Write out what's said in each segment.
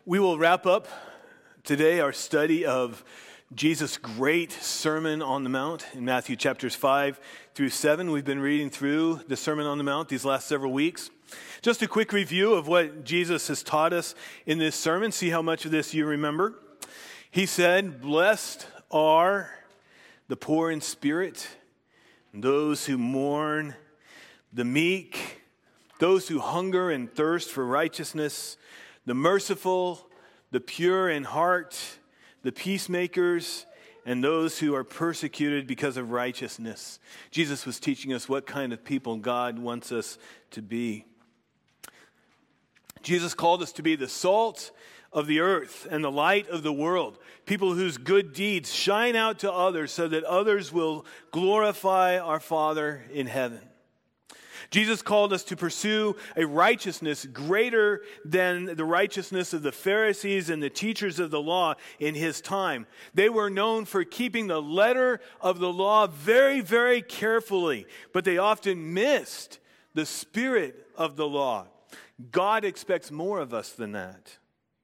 We will wrap up today our study of Jesus' great Sermon on the Mount in Matthew chapters 5 through 7. We've been reading through the Sermon on the Mount these last several weeks. Just a quick review of what Jesus has taught us in this sermon. See how much of this you remember. He said, "Blessed are the poor in spirit, those who mourn, the meek, those who hunger and thirst for righteousness, the merciful, the pure in heart, the peacemakers, and those who are persecuted because of righteousness." Jesus was teaching us what kind of people God wants us to be. Jesus called us to be the salt of the earth and the light of the world, people whose good deeds shine out to others so that others will glorify our Father in heaven. Jesus called us to pursue a righteousness greater than the righteousness of the Pharisees and the teachers of the law in his time. They were known for keeping the letter of the law very, very carefully, but they often missed the spirit of the law. God expects more of us than that.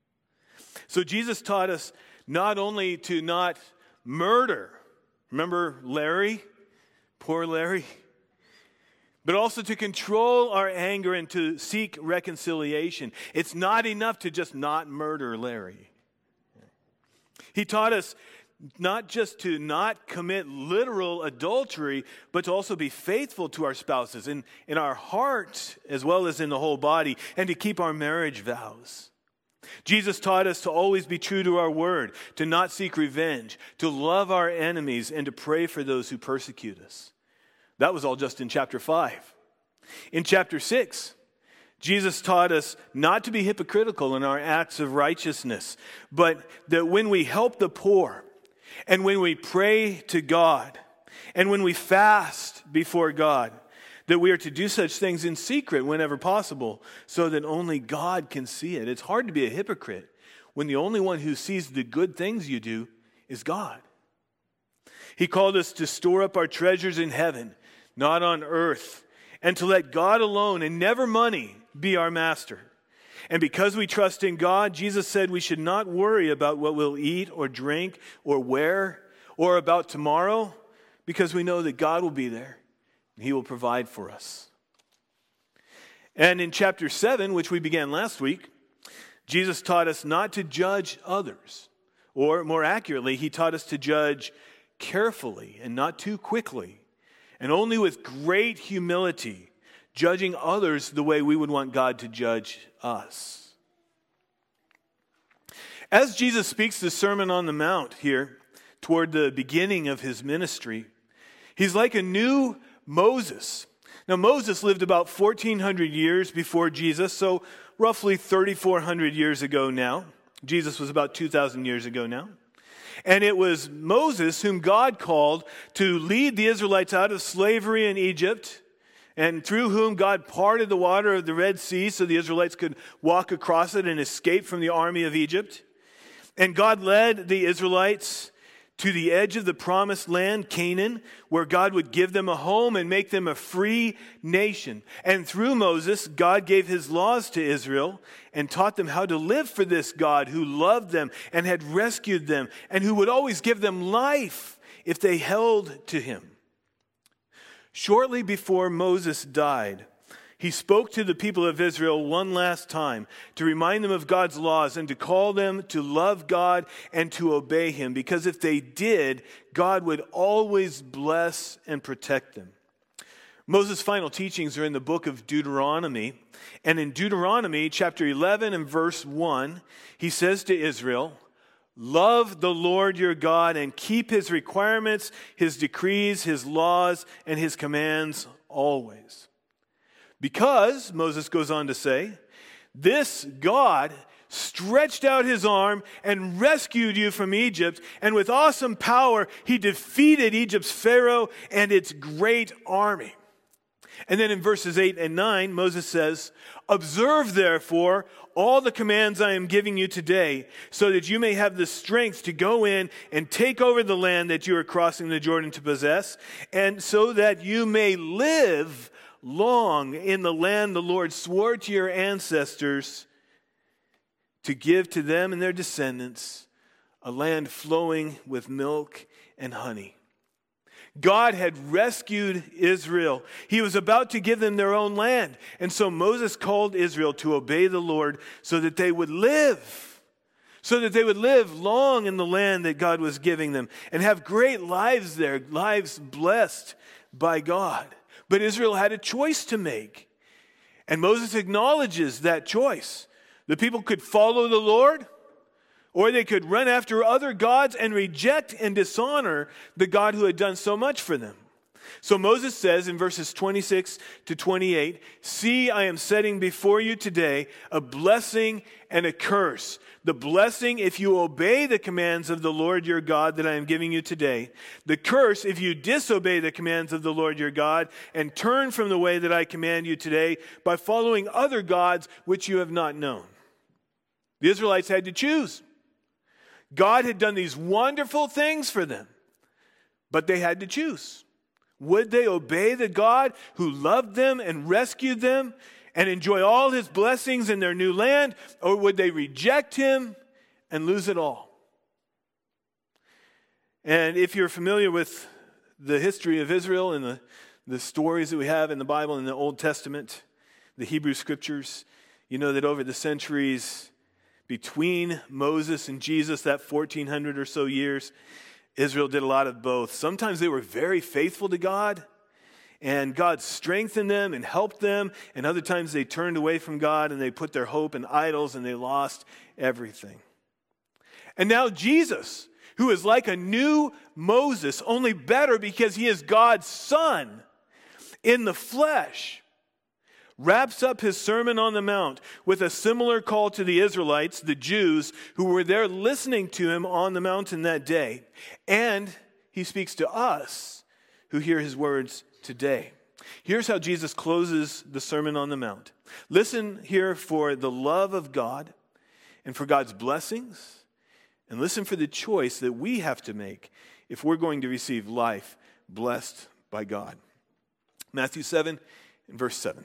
So Jesus taught us not only to not murder, remember Larry, poor Larry, but also to control our anger and to seek reconciliation. It's not enough to just not murder Larry. He taught us not just to not commit literal adultery, but to also be faithful to our spouses in our heart as well as in the whole body, and to keep our marriage vows. Jesus taught us to always be true to our word, to not seek revenge, to love our enemies, and to pray for those who persecute us. That was all just in chapter 5. In chapter 6, Jesus taught us not to be hypocritical in our acts of righteousness, but that when we help the poor, and when we pray to God, and when we fast before God, that we are to do such things in secret whenever possible, so that only God can see it. It's hard to be a hypocrite when the only one who sees the good things you do is God. He called us to store up our treasures in heaven, not on earth, and to let God alone and never money be our master. And because we trust in God, Jesus said we should not worry about what we'll eat or drink or wear or about tomorrow, because we know that God will be there and He will provide for us. And in chapter 7, which we began last week, Jesus taught us not to judge others, or more accurately, He taught us to judge carefully and not too quickly, and only with great humility, judging others the way we would want God to judge us. As Jesus speaks the Sermon on the Mount here, toward the beginning of His ministry, He's like a new Moses. Now, Moses lived about 1,400 years before Jesus, so roughly 3,400 years ago now. Jesus was about 2,000 years ago now. And it was Moses whom God called to lead the Israelites out of slavery in Egypt, and through whom God parted the water of the Red Sea so the Israelites could walk across it and escape from the army of Egypt. And God led the Israelites to the edge of the promised land, Canaan, where God would give them a home and make them a free nation. And through Moses, God gave His laws to Israel and taught them how to live for this God who loved them and had rescued them and who would always give them life if they held to Him. Shortly before Moses died, he spoke to the people of Israel one last time to remind them of God's laws and to call them to love God and to obey Him, because if they did, God would always bless and protect them. Moses' final teachings are in the book of Deuteronomy, and in Deuteronomy chapter 11 and verse 1, he says to Israel, "Love the Lord your God and keep His requirements, His decrees, His laws, and His commands always." Because, Moses goes on to say, this God stretched out His arm and rescued you from Egypt, and with awesome power He defeated Egypt's Pharaoh and its great army. And then in verses 8 and 9, Moses says, "Observe therefore all the commands I am giving you today, so that you may have the strength to go in and take over the land that you are crossing the Jordan to possess, and so that you may live long in the land the Lord swore to your ancestors to give to them and their descendants a land flowing with milk and honey. God had rescued Israel. He was about to give them their own land. And so Moses called Israel to obey the Lord so that they would live. So that they would live long in the land that God was giving them and have great lives there, lives blessed by God. But Israel had a choice to make. And Moses acknowledges that choice. The people could follow the Lord, or they could run after other gods and reject and dishonor the God who had done so much for them. So Moses says in verses 26 to 28, "See, I am setting before you today a blessing and a curse. The blessing if you obey the commands of the Lord your God that I am giving you today. The curse if you disobey the commands of the Lord your God and turn from the way that I command you today by following other gods which you have not known." The Israelites had to choose. God had done these wonderful things for them, but they had to choose. Would they obey the God who loved them and rescued them and enjoy all his blessings in their new land, or would they reject him and lose it all? And if you're familiar with the history of Israel and the stories that we have in the Bible in the Old Testament, the Hebrew Scriptures, you know that over the centuries between Moses and Jesus, that 1400 or so years, Israel did a lot of both. Sometimes they were very faithful to God, and God strengthened them and helped them, and other times they turned away from God and they put their hope in idols and they lost everything. And now Jesus, who is like a new Moses, only better because he is God's Son in the flesh, wraps up his Sermon on the Mount with a similar call to the Israelites, the Jews, who were there listening to him on the mountain that day. And he speaks to us who hear his words today. Here's how Jesus closes the Sermon on the Mount. Listen here for the love of God and for God's blessings, and listen for the choice that we have to make if we're going to receive life blessed by God. Matthew 7 and verse 7.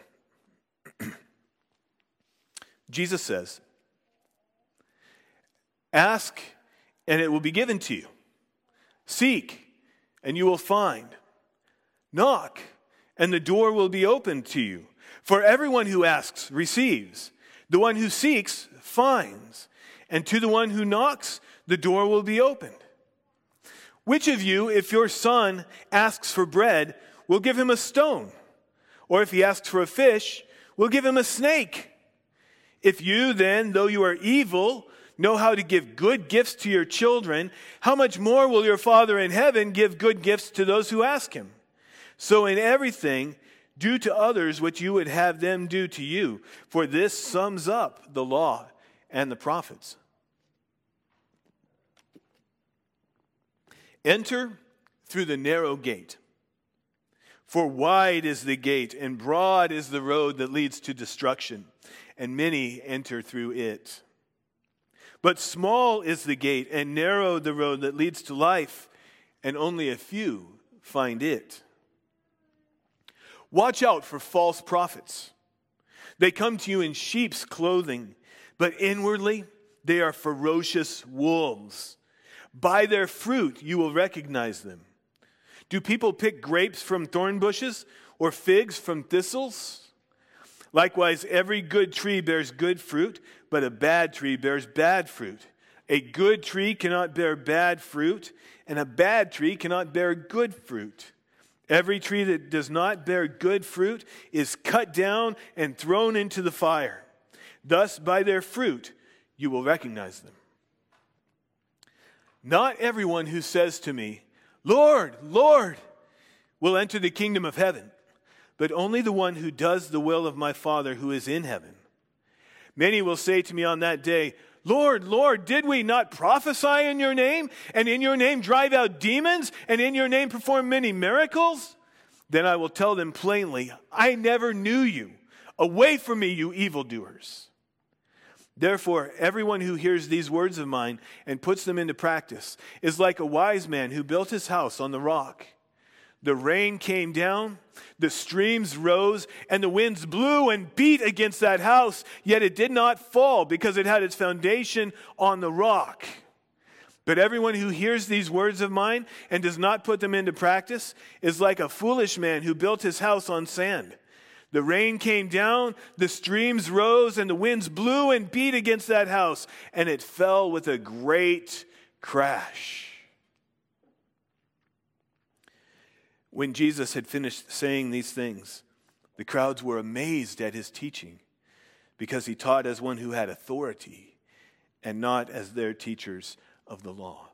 Jesus says, "Ask, and it will be given to you. Seek, and you will find. Knock, and the door will be opened to you. For everyone who asks receives. The one who seeks finds. And to the one who knocks, the door will be opened. Which of you, if your son asks for bread, will give him a stone? Or if he asks for a fish, will give him a snake? If you then, though you are evil, know how to give good gifts to your children, how much more will your Father in heaven give good gifts to those who ask him? So in everything, do to others what you would have them do to you, for this sums up the law and the prophets." Enter through the narrow gate. For wide is the gate, and broad is the road that leads to destruction, and many enter through it. But small is the gate, and narrow the road that leads to life, and only a few find it. Watch out for false prophets. They come to you in sheep's clothing, but inwardly they are ferocious wolves. By their fruit you will recognize them. Do people pick grapes from thorn bushes or figs from thistles? Likewise, every good tree bears good fruit, but a bad tree bears bad fruit. A good tree cannot bear bad fruit, and a bad tree cannot bear good fruit. Every tree that does not bear good fruit is cut down and thrown into the fire. Thus, by their fruit, you will recognize them. Not everyone who says to me, 'Lord, Lord,' will enter the kingdom of heaven, but only the one who does the will of my Father who is in heaven. Many will say to me on that day, 'Lord, Lord, did we not prophesy in your name, and in your name drive out demons, and in your name perform many miracles?' Then I will tell them plainly, 'I never knew you. Away from me, you evildoers.' Therefore, everyone who hears these words of mine and puts them into practice is like a wise man who built his house on the rock. The rain came down, the streams rose, and the winds blew and beat against that house, yet it did not fall because it had its foundation on the rock. But everyone who hears these words of mine and does not put them into practice is like a foolish man who built his house on sand. The rain came down, the streams rose, and the winds blew and beat against that house, and it fell with a great crash. When Jesus had finished saying these things, the crowds were amazed at his teaching, because he taught as one who had authority and not as their teachers of the law.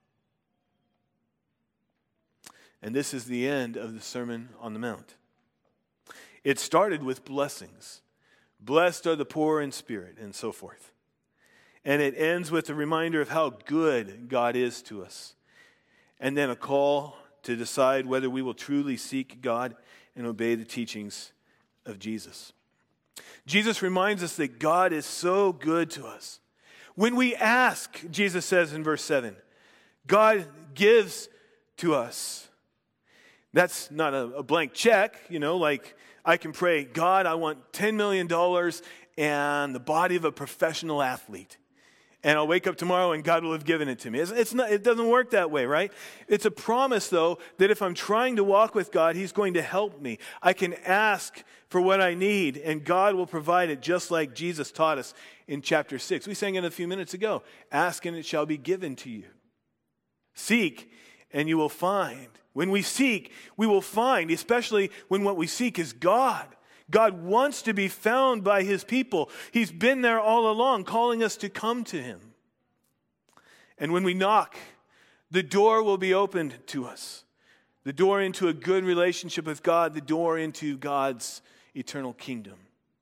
And this is the end of the Sermon on the Mount. It started with blessings. Blessed are the poor in spirit, and so forth. And it ends with a reminder of how good God is to us. And then a call to decide whether we will truly seek God and obey the teachings of Jesus. Jesus reminds us that God is so good to us. When we ask, Jesus says in verse 7, God gives to us. That's not a blank check, like I can pray, God, I want $10 million and the body of a professional athlete. And I'll wake up tomorrow and God will have given it to me. It doesn't work that way, right? It's a promise, though, that if I'm trying to walk with God, He's going to help me. I can ask for what I need, and God will provide it, just like Jesus taught us in chapter 6. We sang it a few minutes ago. Ask and it shall be given to you. Seek and you will find. When we seek, we will find, especially when what we seek is God. God wants to be found by His people. He's been there all along, calling us to come to Him. And when we knock, the door will be opened to us. The door into a good relationship with God, the door into God's eternal kingdom.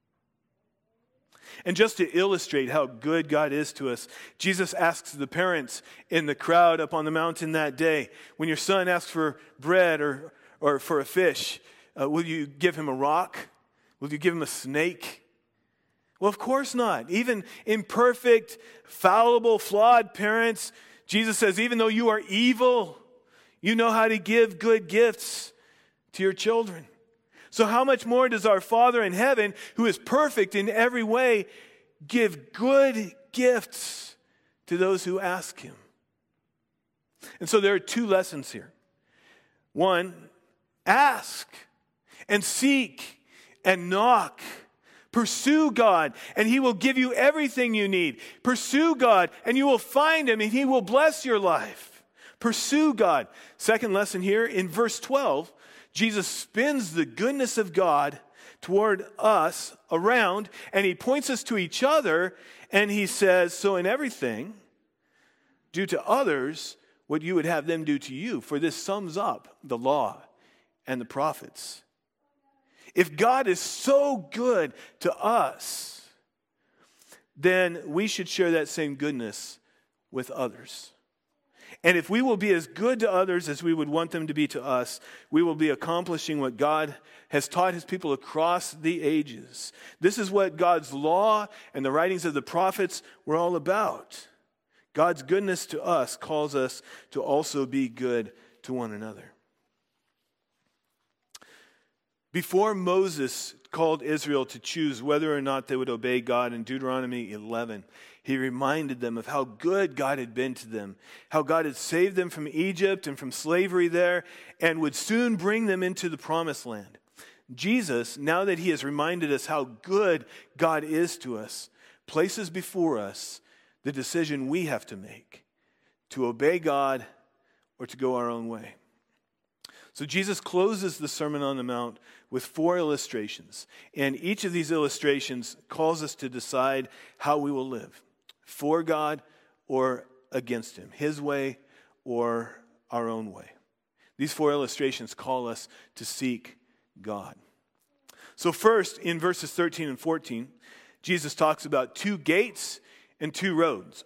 And just to illustrate how good God is to us, Jesus asks the parents in the crowd up on the mountain that day, when your son asks for bread or for a fish, will you give him a rock? Will you give him a snake? Well, of course not. Even imperfect, fallible, flawed parents, Jesus says, even though you are evil, you know how to give good gifts to your children. So how much more does our Father in heaven, who is perfect in every way, give good gifts to those who ask Him? And so there are two lessons here. One, ask and seek and knock. Pursue God, and He will give you everything you need. Pursue God, and you will find Him, and He will bless your life. Pursue God. Second lesson here, in verse 12, Jesus spins the goodness of God toward us around, and He points us to each other, and He says, so in everything, do to others what you would have them do to you, for this sums up the law and the prophets. If God is so good to us, then we should share that same goodness with others. And if we will be as good to others as we would want them to be to us, we will be accomplishing what God has taught His people across the ages. This is what God's law and the writings of the prophets were all about. God's goodness to us calls us to also be good to one another. Before Moses called Israel to choose whether or not they would obey God in Deuteronomy 11, he reminded them of how good God had been to them, how God had saved them from Egypt and from slavery there, and would soon bring them into the promised land. Jesus, now that He has reminded us how good God is to us, places before us the decision we have to make, to obey God or to go our own way. So Jesus closes the Sermon on the Mount with 4 illustrations. And each of these illustrations calls us to decide how we will live. For God or against Him. His way or our own way. These 4 illustrations call us to seek God. So first, in verses 13 and 14, Jesus talks about 2 gates and 2 roads.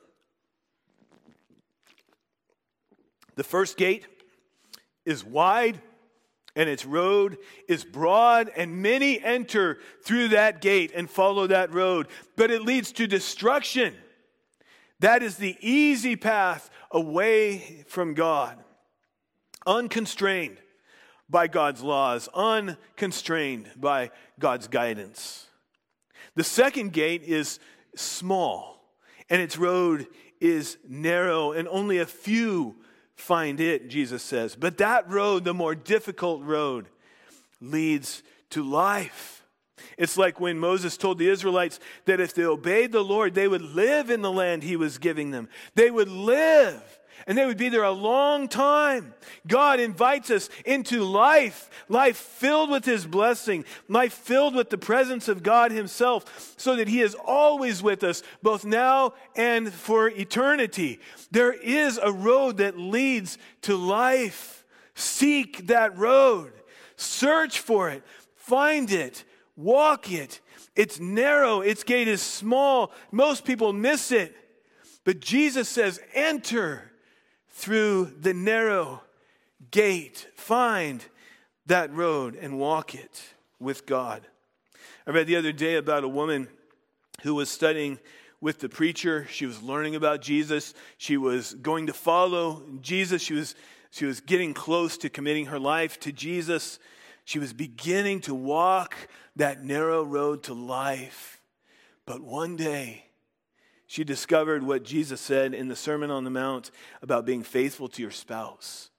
The first gate is wide, and its road is broad, and many enter through that gate and follow that road. But it leads to destruction. That is the easy path away from God. Unconstrained, by God's laws, unconstrained by God's guidance. The second gate is small, and its road is narrow, and only a few find it, Jesus says. But that road, the more difficult road, leads to life. It's like when Moses told the Israelites that if they obeyed the Lord, they would live in the land he was giving them. They would live, and they would be there a long time. God invites us into life filled with his blessing, life filled with the presence of God himself, so that he is always with us, both now and for eternity. There is a road that leads to life. Seek that road. Search for it. Find it. Walk it. It's narrow. Its gate is small. Most people miss it. But Jesus says, enter through the narrow gate. Find that road and walk it with God. I read the other day about a woman who was studying with the preacher. She was learning about Jesus. She was going to follow Jesus. She was getting close to committing her life to Jesus. She was beginning to walk that narrow road to life. But one day, she discovered what Jesus said in the Sermon on the Mount about being faithful to your spouse.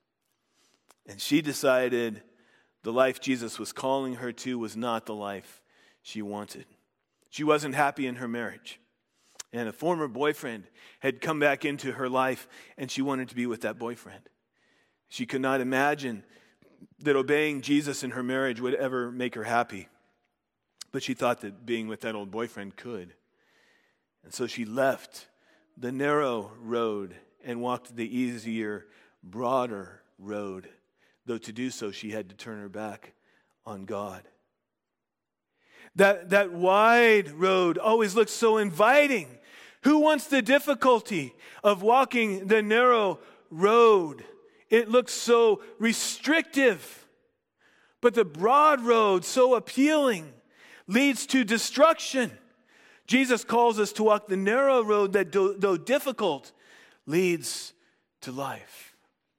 And she decided the life Jesus was calling her to was not the life she wanted. She wasn't happy in her marriage. And a former boyfriend had come back into her life, and she wanted to be with that boyfriend. She could not imagine that obeying Jesus in her marriage would ever make her happy. But she thought that being with that old boyfriend could. And so she left the narrow road and walked the easier, broader road. Though to do so, she had to turn her back on God. That wide road always looks so inviting. Who wants the difficulty of walking the narrow road? It looks so restrictive. But the broad road, so appealing, leads to destruction. Jesus calls us to walk the narrow road that, though difficult, leads to life.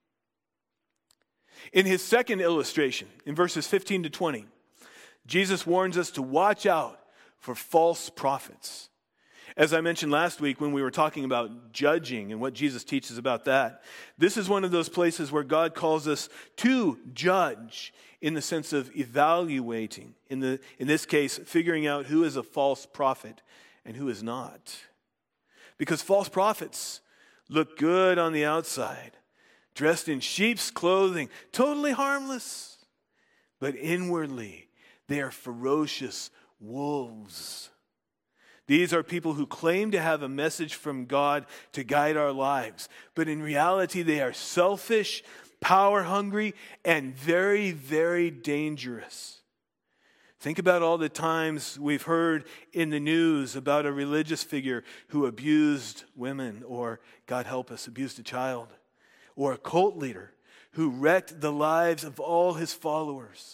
In his second illustration, in verses 15 to 20, Jesus warns us to watch out for false prophets. As I mentioned last week when we were talking about judging and what Jesus teaches about that, this is one of those places where God calls us to judge in the sense of evaluating. In this case, figuring out who is a false prophet and who is not. Because false prophets look good on the outside, dressed in sheep's clothing, totally harmless. But inwardly, they are ferocious wolves. These are people who claim to have a message from God to guide our lives. But in reality, they are selfish, power-hungry, and very, very dangerous. Think about all the times we've heard in the news about a religious figure who abused women, or, God help us, abused a child, or a cult leader who wrecked the lives of all his followers.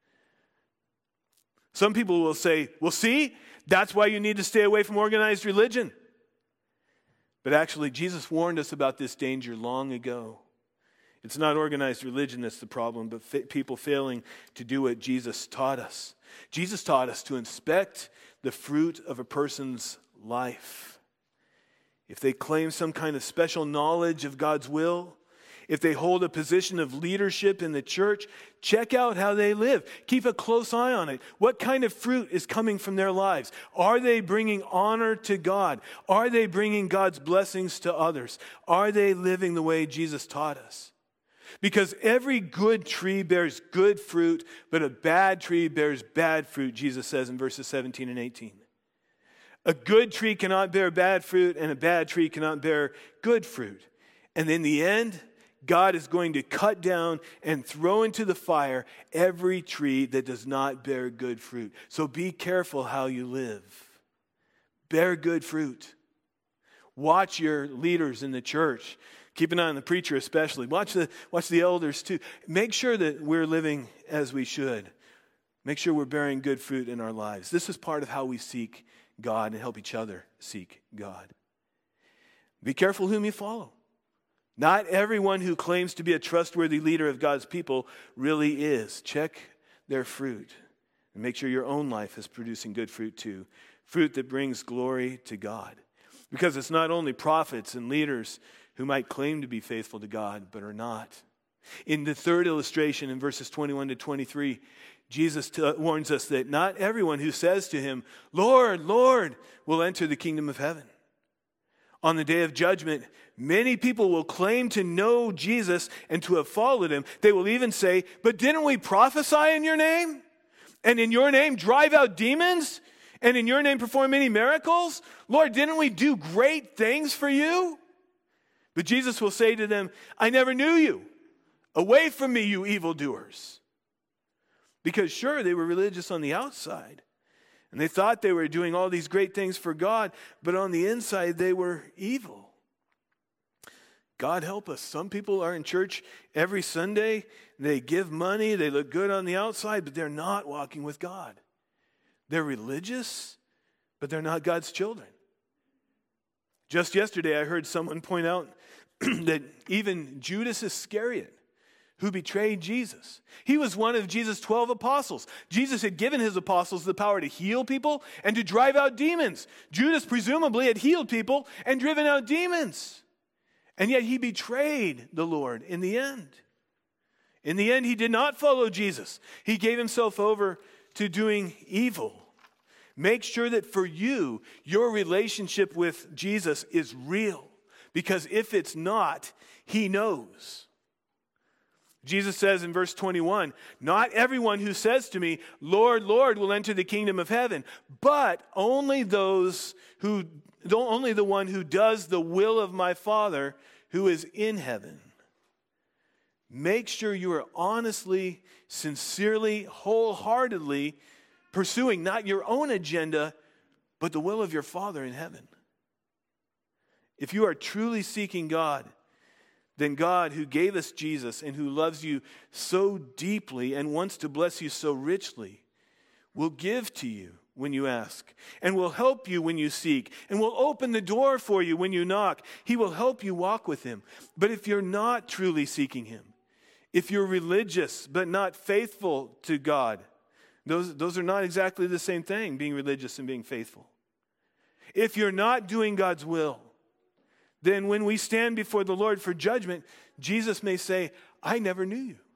Some people will say, well, see, that's why you need to stay away from organized religion. But actually, Jesus warned us about this danger long ago. It's not organized religion that's the problem, but people failing to do what Jesus taught us. Jesus taught us to inspect the fruit of a person's life. If they claim some kind of special knowledge of God's will, if they hold a position of leadership in the church, check out how they live. Keep a close eye on it. What kind of fruit is coming from their lives? Are they bringing honor to God? Are they bringing God's blessings to others? Are they living the way Jesus taught us? Because every good tree bears good fruit, but a bad tree bears bad fruit, Jesus says in verses 17 and 18. A good tree cannot bear bad fruit, and a bad tree cannot bear good fruit. And in the end, God is going to cut down and throw into the fire every tree that does not bear good fruit. So be careful how you live. Bear good fruit. Watch your leaders in the church. Keep an eye on the preacher especially. Watch the elders too. Make sure that we're living as we should. Make sure we're bearing good fruit in our lives. This is part of how we seek God and help each other seek God. Be careful whom you follow. Not everyone who claims to be a trustworthy leader of God's people really is. Check their fruit and make sure your own life is producing good fruit too. Fruit that brings glory to God. Because it's not only prophets and leaders who might claim to be faithful to God, but are not. In the third illustration in verses 21 to 23, Jesus warns us that not everyone who says to him, "Lord, Lord," will enter the kingdom of heaven. On the day of judgment, many people will claim to know Jesus and to have followed him. They will even say, "But didn't we prophesy in your name? And in your name drive out demons? And in your name perform many miracles? Lord, didn't we do great things for you?" But Jesus will say to them, "I never knew you. Away from me, you evildoers." Because sure, they were religious on the outside. And they thought they were doing all these great things for God, but on the inside they were evil. God help us. Some people are in church every Sunday. They give money. They look good on the outside, but they're not walking with God. They're religious, but they're not God's children. Just yesterday, I heard someone point out that even Judas Iscariot, who betrayed Jesus, he was one of Jesus' 12 apostles. Jesus had given his apostles the power to heal people and to drive out demons. Judas presumably had healed people and driven out demons. And yet he betrayed the Lord in the end. In the end, he did not follow Jesus. He gave himself over to doing evil. Make sure that for you, your relationship with Jesus is real. Because if it's not, he knows. Jesus says in verse 21, "Not everyone who says to me, 'Lord, Lord,' will enter the kingdom of heaven, but only the one who does the will of my Father who is in heaven." Make sure you are honestly, sincerely, wholeheartedly pursuing not your own agenda, but the will of your Father in heaven. If you are truly seeking God, then God, who gave us Jesus and who loves you so deeply and wants to bless you so richly, will give to you when you ask, and will help you when you seek, and will open the door for you when you knock. He will help you walk with him. But if you're not truly seeking him, if you're religious but not faithful to God, those are not exactly the same thing, being religious and being faithful. If you're not doing God's will, then when we stand before the Lord for judgment, Jesus may say, "I never knew you."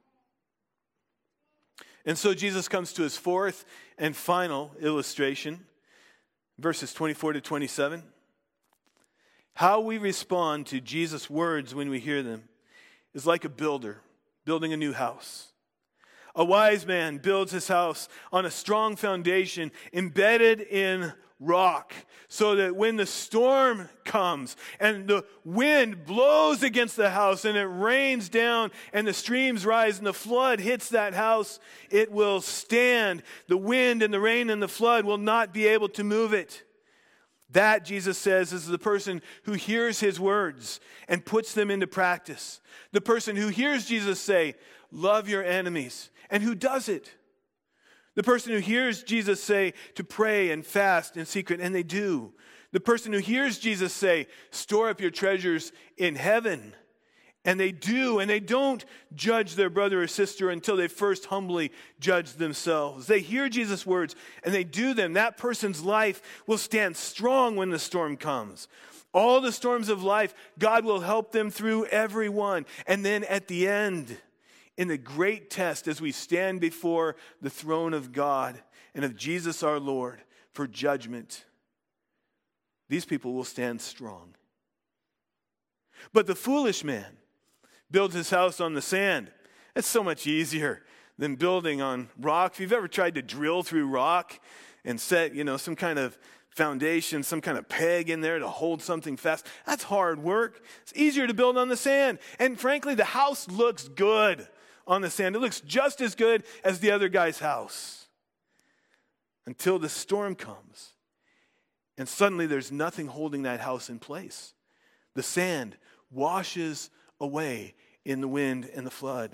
And so Jesus comes to his fourth and final illustration, verses 24 to 27. How we respond to Jesus' words when we hear them is like a builder building a new house. A wise man builds his house on a strong foundation embedded in rock, so that when the storm comes and the wind blows against the house and it rains down and the streams rise and the flood hits that house, it will stand. The wind and the rain and the flood will not be able to move it. That, Jesus says, is the person who hears his words and puts them into practice. The person who hears Jesus say, "Love your enemies," and who does it. The person who hears Jesus say to pray and fast in secret, and they do. The person who hears Jesus say, "Store up your treasures in heaven," and they do. And they don't judge their brother or sister until they first humbly judge themselves. They hear Jesus' words and they do them. That person's life will stand strong when the storm comes. All the storms of life, God will help them through every one. And then at the end, in the great test, as we stand before the throne of God and of Jesus our Lord for judgment, these people will stand strong. But the foolish man builds his house on the sand. It's so much easier than building on rock. If you've ever tried to drill through rock and set, some kind of foundation, some kind of peg in there to hold something fast, that's hard work. It's easier to build on the sand. And frankly, the house looks good on the sand. It looks just as good as the other guy's house until the storm comes. And suddenly there's nothing holding that house in place. The sand washes away in the wind and the flood.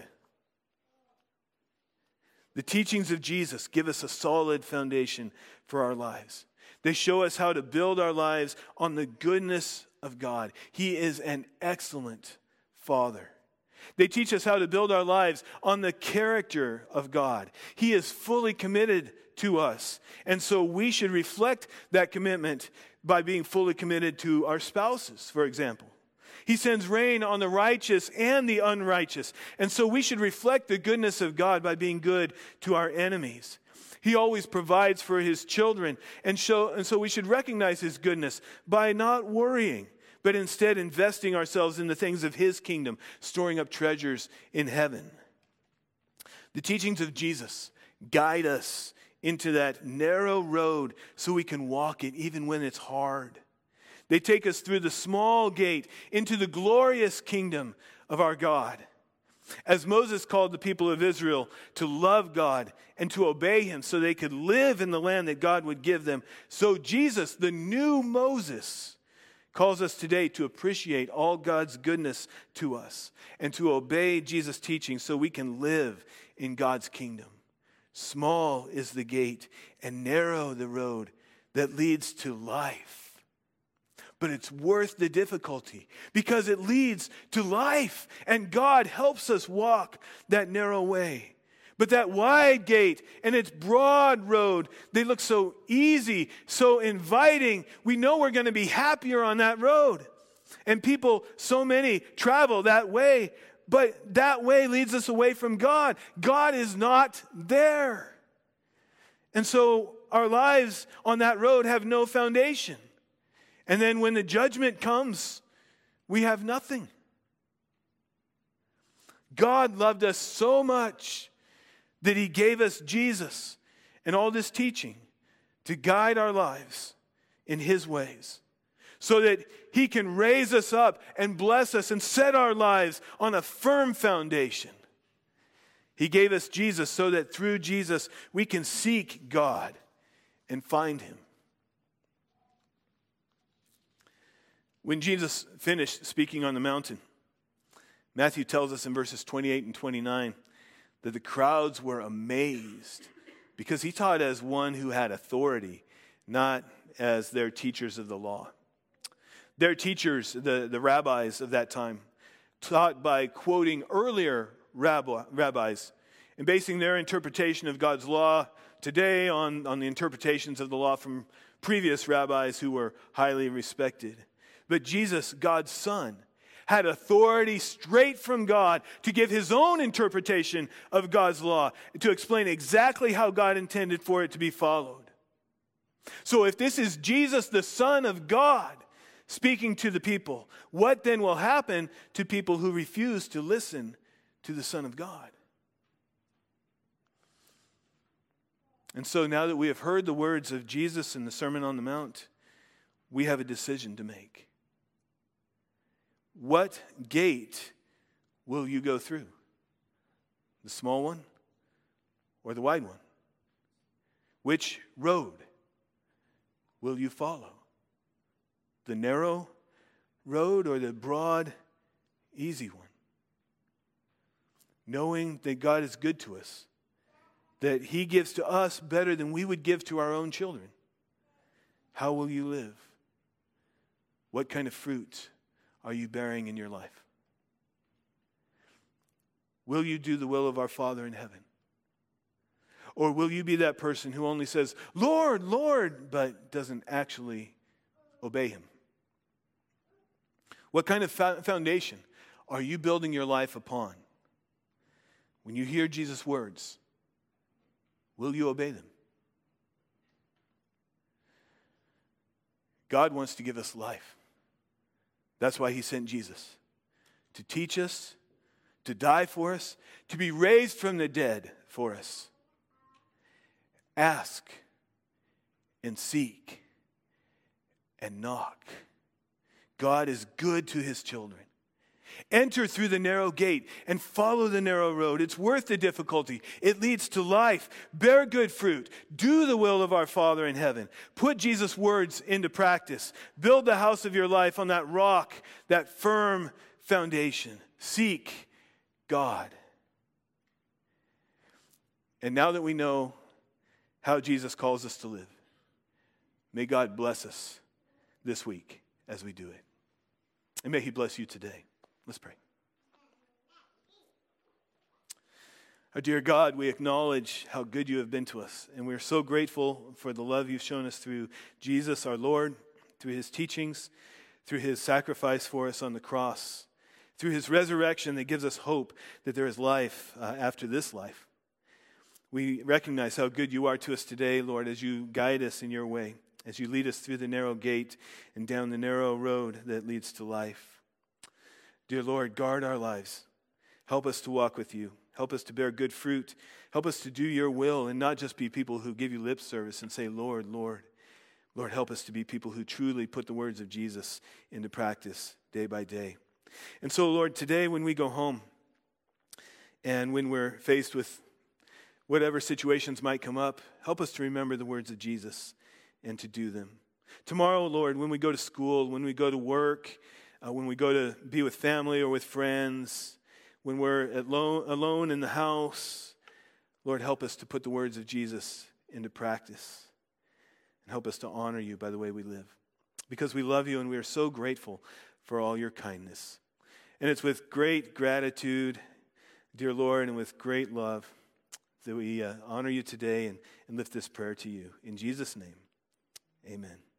The teachings of Jesus give us a solid foundation for our lives. They show us how to build our lives on the goodness of God. He is an excellent Father. They teach us how to build our lives on the character of God. He is fully committed to us. And so we should reflect that commitment by being fully committed to our spouses, for example. He sends rain on the righteous and the unrighteous. And so we should reflect the goodness of God by being good to our enemies. He always provides for his children. And so we should recognize his goodness by not worrying, but instead investing ourselves in the things of his kingdom, storing up treasures in heaven. The teachings of Jesus guide us into that narrow road so we can walk it even when it's hard. They take us through the small gate into the glorious kingdom of our God. As Moses called the people of Israel to love God and to obey him so they could live in the land that God would give them, so Jesus, the new Moses, calls us today to appreciate all God's goodness to us and to obey Jesus' teaching so we can live in God's kingdom. Small is the gate and narrow the road that leads to life. But it's worth the difficulty because it leads to life, and God helps us walk that narrow way. But that wide gate and its broad road, they look so easy, so inviting. We know we're going to be happier on that road. And people, so many, travel that way. But that way leads us away from God. God is not there. And so our lives on that road have no foundation. And then when the judgment comes, we have nothing. God loved us so much that he gave us Jesus and all this teaching to guide our lives in his ways so that he can raise us up and bless us and set our lives on a firm foundation. He gave us Jesus so that through Jesus we can seek God and find him. When Jesus finished speaking on the mountain, Matthew tells us in verses 28 and 29 that the crowds were amazed because he taught as one who had authority, not as their teachers of the law. Their teachers, the rabbis of that time, taught by quoting earlier rabbis and basing their interpretation of God's law today on the interpretations of the law from previous rabbis who were highly respected. But Jesus, God's Son, had authority straight from God to give his own interpretation of God's law, to explain exactly how God intended for it to be followed. So if this is Jesus, the Son of God, speaking to the people, what then will happen to people who refuse to listen to the Son of God? And so now that we have heard the words of Jesus in the Sermon on the Mount, we have a decision to make. What gate will you go through? The small one or the wide one? Which road will you follow? The narrow road or the broad, easy one? Knowing that God is good to us, that he gives to us better than we would give to our own children. How will you live? What kind of fruit are you bearing in your life? Will you do the will of our Father in heaven? Or will you be that person who only says, Lord, Lord, but doesn't actually obey him? What kind of foundation are you building your life upon? When you hear Jesus' words, will you obey them? God wants to give us life. That's why he sent Jesus, to teach us, to die for us, to be raised from the dead for us. Ask and seek and knock. God is good to his children. Enter through the narrow gate and follow the narrow road. It's worth the difficulty. It leads to life. Bear good fruit. Do the will of our Father in heaven. Put Jesus' words into practice. Build the house of your life on that rock, that firm foundation. Seek God. And now that we know how Jesus calls us to live, may God bless us this week as we do it. And may he bless you today. Let's pray. Our dear God, we acknowledge how good you have been to us, and we are so grateful for the love you've shown us through Jesus our Lord, through his teachings, through his sacrifice for us on the cross, through his resurrection that gives us hope that there is life after this life. We recognize how good you are to us today, Lord, as you guide us in your way, as you lead us through the narrow gate and down the narrow road that leads to life. Dear Lord, guard our lives. Help us to walk with you. Help us to bear good fruit. Help us to do your will and not just be people who give you lip service and say, Lord, Lord. Lord, help us to be people who truly put the words of Jesus into practice day by day. And so, Lord, today when we go home and when we're faced with whatever situations might come up, help us to remember the words of Jesus and to do them. Tomorrow, Lord, when we go to school, when we go to work, when we go to be with family or with friends, when we're alone in the house, Lord, help us to put the words of Jesus into practice and help us to honor you by the way we live. Because we love you and we are so grateful for all your kindness. And it's with great gratitude, dear Lord, and with great love that we honor you today and lift this prayer to you. In Jesus' name, amen.